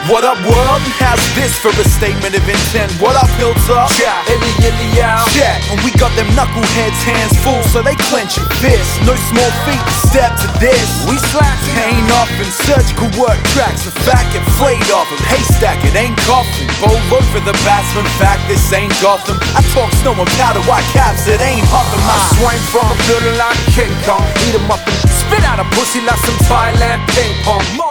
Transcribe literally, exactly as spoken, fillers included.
What up, world? How's this for a statement of intent? What up, Hilltop? Yeah, illy illy out. Check. And we got them knuckleheads hands full, so they clench your fists. No small feat to step to this. We slack Ain't often surgical work tracks. The fact get flayed off them. Haystack, it ain't coffin. Bowl over the batsman. Fact, this ain't Gotham. I talk snow and powder, white caps, it ain't Hotham. I swing from a building like King Kong. Eat 'em up and spit out a pussy like some Thailand ping pong.